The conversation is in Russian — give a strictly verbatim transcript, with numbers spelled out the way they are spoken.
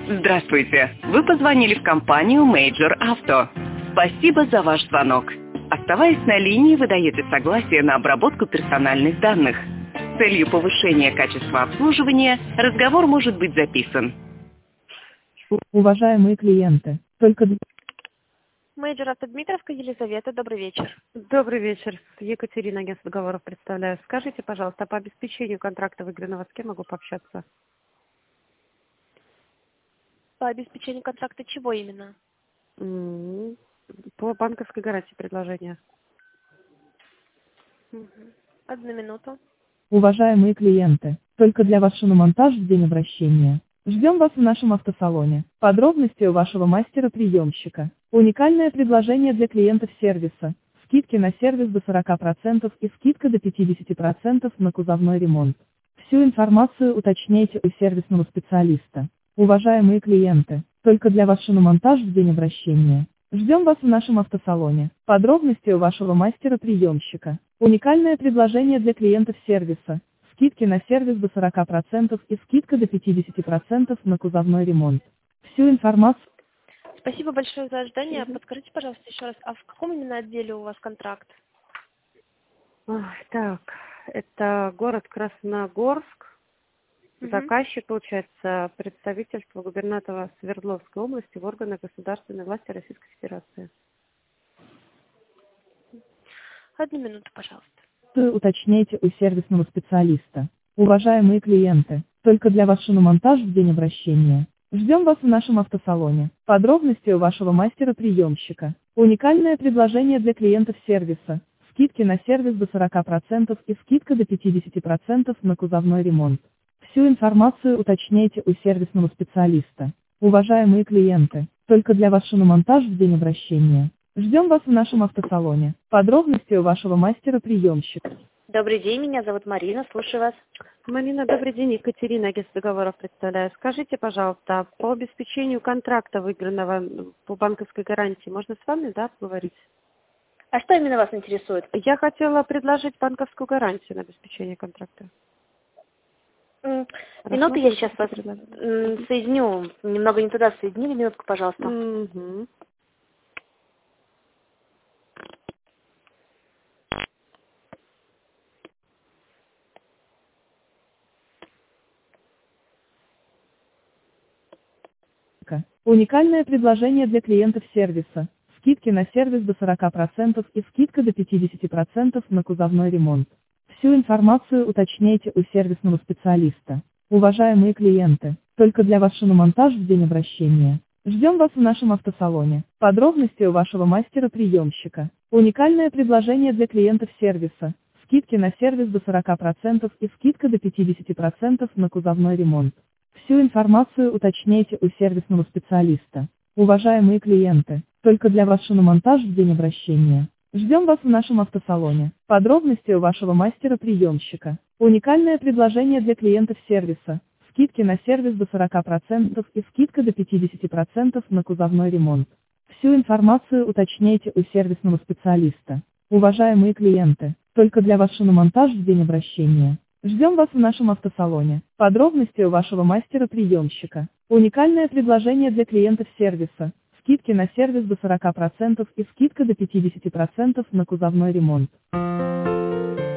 Здравствуйте. Вы позвонили в компанию Major Auto. Спасибо за ваш звонок. Оставаясь на линии, вы даете согласие на обработку персональных данных. С целью повышения качества обслуживания разговор может быть записан. Уважаемые клиенты, только... Менеджер Автодмитровка Елизавета, добрый вечер. Добрый вечер. Екатерина, агентство договоров представляю. Скажите, пожалуйста, по обеспечению контракта выигранного с кем могу пообщаться? По обеспечению контракта чего именно? М, По банковской гарантии предложения. Угу. Одну минуту. Уважаемые клиенты, только для вас шиномонтаж в день обращения. Ждем вас в нашем автосалоне. Подробности у вашего мастера-приемщика. Уникальное предложение для клиентов сервиса. Скидки на сервис до сорока процентов и скидка до пятидесяти процентов на кузовной ремонт. Всю информацию уточняйте у сервисного специалиста. Уважаемые клиенты, только для вас шиномонтаж в день обращения. Ждем вас в нашем автосалоне. Подробности у вашего мастера-приемщика. Уникальное предложение для клиентов сервиса. Скидки на сервис до сорока процентов и скидка до пятидесяти процентов на кузовной ремонт. Всю информацию... Спасибо большое за ожидание. Подскажите, пожалуйста, еще раз, а в каком именно отделе у вас контракт? Ой, так, это город Красногорск. Угу. Заказчик, получается, представительство губернатора Свердловской области в органах государственной власти Российской Федерации. Одну минуту, пожалуйста. Уточняйте у сервисного специалиста. Уважаемые клиенты, только для вас шиномонтаж в день обращения. Ждем вас в нашем автосалоне. Подробности у вашего мастера-приемщика. Уникальное предложение для клиентов сервиса. Скидки на сервис до сорока процентов и скидка до пятидесяти процентов на кузовной ремонт. Всю информацию уточняйте у сервисного специалиста. Уважаемые клиенты, только для вас шиномонтаж в день обращения. Ждем вас в нашем автосалоне. Подробности у вашего мастера-приемщика. Добрый день, меня зовут Марина, слушаю вас. Марина, добрый день. Екатерина, агентство договоров представляю. Скажите, пожалуйста, по обеспечению контракта выигранного по банковской гарантии можно с вами, да, поговорить? А что именно вас интересует? Я хотела предложить банковскую гарантию на обеспечение контракта. М, Минуту, я сейчас вас м, соединю. Немного не туда соединили, минутку, пожалуйста. Угу. Уникальное предложение для клиентов сервиса. Скидки на сервис до сорока процентов и скидка до пятидесяти процентов на кузовной ремонт. Всю информацию уточняйте у сервисного специалиста. Уважаемые клиенты, только для вас шиномонтаж в день обращения. Ждем вас в нашем автосалоне. Подробности у вашего мастера-приемщика. Уникальное предложение для клиентов сервиса. Скидки на сервис до сорока процентов и скидка до пятидесяти процентов на кузовной ремонт. Всю информацию уточняйте у сервисного специалиста. Уважаемые клиенты, только для вас шиномонтаж в день обращения. Ждем вас в нашем автосалоне. Подробности у вашего мастера-приемщика. Уникальное предложение для клиентов сервиса. Скидки на сервис до сорока процентов и скидка до пятидесяти процентов на кузовной ремонт. Всю информацию уточняйте у сервисного специалиста. Уважаемые клиенты, только для вас шиномонтаж в день обращения. Ждем вас в нашем автосалоне. Подробности у вашего мастера-приемщика. Уникальное предложение для клиентов сервиса. Скидки на сервис до сорока процентов и скидка до пятидесяти процентов на кузовной ремонт.